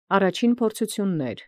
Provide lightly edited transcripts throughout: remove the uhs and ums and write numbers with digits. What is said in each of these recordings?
Առաջին փորձություններ։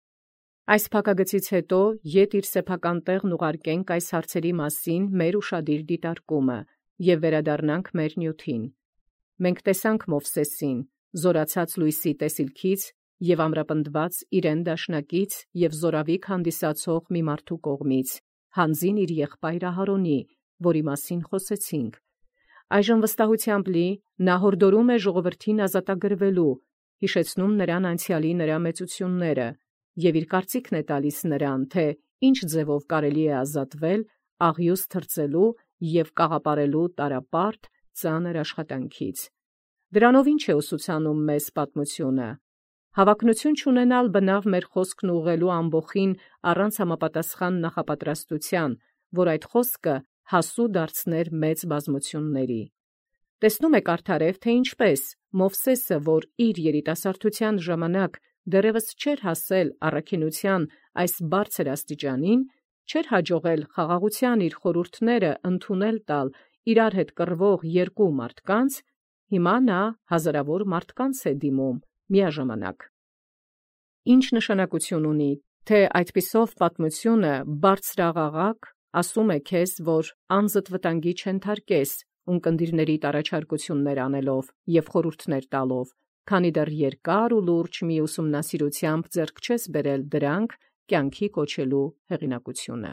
Այս փակագծից հետո ետ իր սեփական տեղն ուղարկենք այս հարցերի մասին մեր ուշադիր դիտարկումը եւ վերադառնանք մեր նյութին։ Մենք տեսանք Մովսեսին, զորացած լույսի տեսիլքից եւ ամրապնդված իրեն դաշնակից եւ զորավիք հանդիսացող մի մարդու կողմից, հանձին իր եղբայր Ահարոնի, որի մասին խոսեցինք։ Այժմ վստահությամբ լի նա հորդորում է ժողովրդին ազատագրվելու, հիշեցնում նրան անցյալի նրա մեծությունները եւ իր կարծիքն է տալիս նրան, թե ինչ ձևով կարելի է ազատվել աղյուս թրծելու եւ կաղապարելու տարապարտ ծանր աշխատանքից։ Դրանով ինչ է ուսուցանում մեզ պատմությունը։ Հավակնություն չունենալ բնավ մեր խոսքն ուղղելու ամբոխին առանց համապատասխան նախապատրաստության, որ այդ խոսքը հասու դարձներ մեծ բազմությունների։ Տեսնում եք արդարև, թե ինչպես Մովսեսը, որ իր երիտասարդության ժամանակ դեռևս չէր հասել առաքինության այս բարձր աստիճանին, չէր հաջողել խաղաղության իր խորհուրդները ընդունել տալ իրար հետ կռվող երկու մարդկանց, հիմա նա հազարավոր մարդկանց է դիմում միաժամանակ։ Ինչ նշանակություն ունի, թե այդպիսով պատմությունը բարձրաղաղակ ասում է քեզ, որ անձդ վտանգի չընթարկես, ունկնդիրներիդ առաջարկություններ անելով եւ խորհուրդներ տալով, քանի դեռ երկար ու լուրջ մի ուսումնասիրությամբ ձեռք չես բերել դրանք կյանքի կոչելու հեղինակությունը։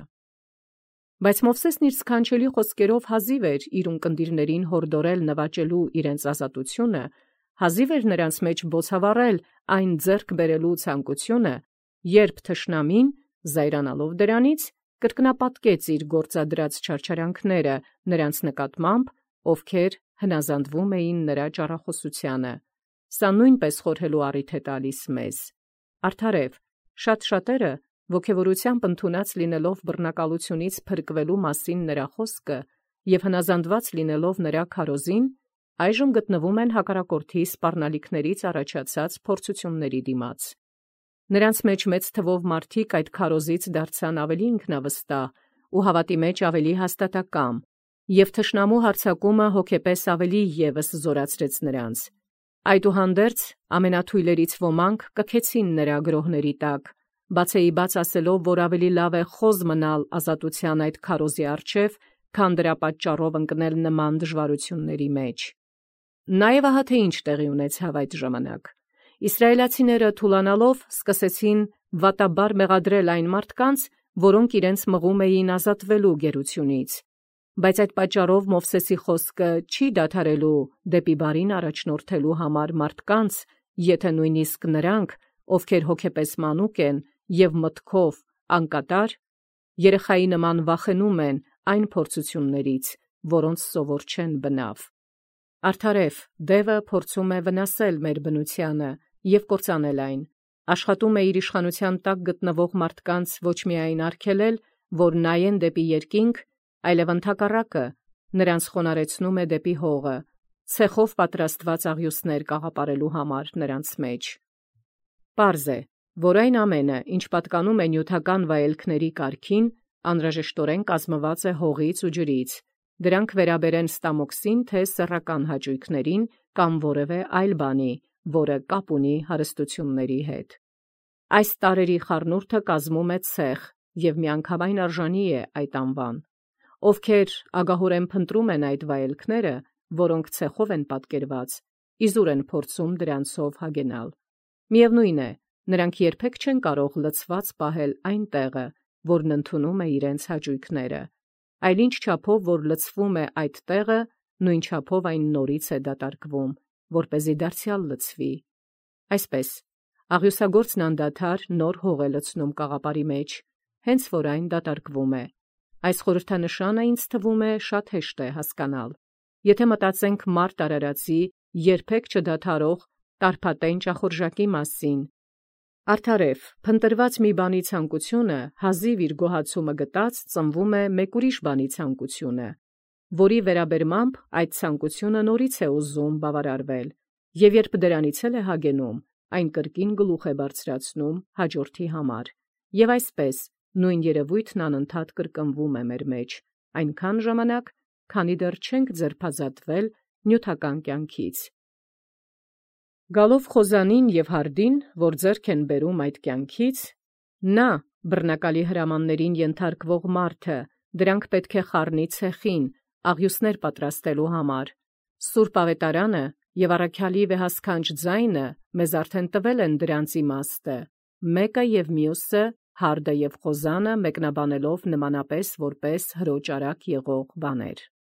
Բայց Մովսեսն իր սքանչելի խոսքերով հազիվ էր իր ունկնդիրներին հորդորել նվաճելու իրենց ազատությունը, հազիվ էր նրանց մեջ բոցավառել այն ձեռք բերելու ցանկությունը, երբ թշնամին, զայրանալով դրանից, կրկնապատկեց իր գործադրած չարչարանքները նրանց նկատմամբ, ովքեր հնազանդվում էին նրա ճառախոսությանը։ Սա նույնպես խորհելու առիթ է տալիս մեզ։ Արդարև, շատերը ոգևորությամբ ընդունած լինելով բռնակալությունից փրկվելու մասին նրա խոսքը եւ հնազանդված լինելով նրա քարոզին, այժմ գտնվում են հակառակորդի սպառնալիքներից առաջացած փորձությունների դիմաց։ Նրանց մեջ մեծ թվով մարդիկ այդ քարոզից դարձան ավելի ինքնավստահ ու հավատի մեջ ավելի հաստատակամ, եւ թշնամու հարձակումը հոգեպես ավելի եւս զորացրեց նրանց։ Այդուհանդերձ ամենաթույլերից ոմանք կքեցին նրա գրոհների տակ, բացեիբաց ասելով, որ ավելի լավ է խոզ մնալ ազատության այդ քարոզի առջև, քան դրա պատճառով ընկնել նման դժվարությունների մեջ։ Նաեւ ահա թե ինչ տեղի ունեցավ այդ ժամանակ։ Իսրայելացիները թուլանալով սկսեցին վատաբար մեղադրել այն մարդկանց, որոնք իրենց մղում էին ազատվելու գերությունից։ Բայց այդ պատճառով Մովսեսի խոսքը չի դադարելու դեպի բարին առաջնորդելու համար մարդկանց, եթե նույնիսկ նրանք, ովքեր հոգեպես մանուկ են եւ մտքով անկատար, երեխայի նման վախենում են այն փորձություններից, որոնց սովոր չեն բնավ։ Արդարև, դևը փորձում է վնասել մեր բնությանը եւ կործանել այն, աշխատում է իր իշխանության տակ գտնվող մարդկանց ոչ միայն արգելել, որ նայեն դեպի երկինք, այլև ընդհակառակը նրանց խոնարեցնում է դեպի հողը, ցեխով պատրաստված աղյուսներ կաղապարելու համար նրանց մեջ։ Պարզ է, որ այն ամենը, ինչ պատկանում է նյութական վայելքների կարգին, անհրաժեշտորեն կազմված է հողից ու ջրից, դրանք վերաբերեն ստամոքսին, թե սեռական հաճույքներին կամ որևէ այլ բանի, որը կապ ունի հարստությունների հետ։ Այս տարրերի խառնուրդը կազմում է ցեխ եւ միանգամայն արժանի է այդ անվան։ Ովքեր ագահորեն փնտրում են այդ վայելքները, որոնք ցեխով են պատկերված, իզուր են փորձում դրանցով հագենալ։ Միևնույն է, նրանք երբեք չեն կարող լցված պահել այն տեղը, որն ընդունում է իրենց հաճույքները, այլ ինչ չափով որ լցվում է այդ տեղը, նույն չափով այն նորից է դատարկվում, որպեսզի դարձյալ լցվի։ Այսպես, աղյուսագործն անդադար նոր հող է լցնում կաղապարի մեջ, հենց որ այն դատարկվում է։ Այս խորհրդանշանը ինձ թվում է շատ հեշտ է հասկանալ։ Եթե մտածենք մարդ արարածի երբեք չդադարող տարփատեն ճախորժակի մասին, արդարև, փնտրված մի բանի ցանկությունը հազիվ իր գոհացումը գտած ծնվում է մեկ ուրիշ բանի ցանկությունը, որի վերաբերմամբ այդ ցանկությունը նորից է ուզում բավարարվել, եւ երբ դրանից էլ է հագենում, այն կրկին գլուխ է բարձրացնում հաջորդի համար, եւ այսպես նույն երևույթն անընդհատ կրկնվում է մեր մեջ, այնքան ժամանակ, քանի դեռ չենք ձերբազատվել նյութական կյանքից։ Գալով խոզանին և հարդին, որ ձեռք են բերում այդ կյանքից, նա, բռնակալի հրամաններին ենթարկվող մարդը, դրանք պետք է խառնի ցեխին, աղյուսներ պատրաստելու համար։ Սուրբ Ավետարանը և առաքյալի վեհասքանչ ձայնը մեզ արդեն տվել են դրանց իմաստը, մեկը և մյուսը, հարդը և խոզանը մեկնաբանելով նմանապես որպես հրոճարակ եղող բաներ։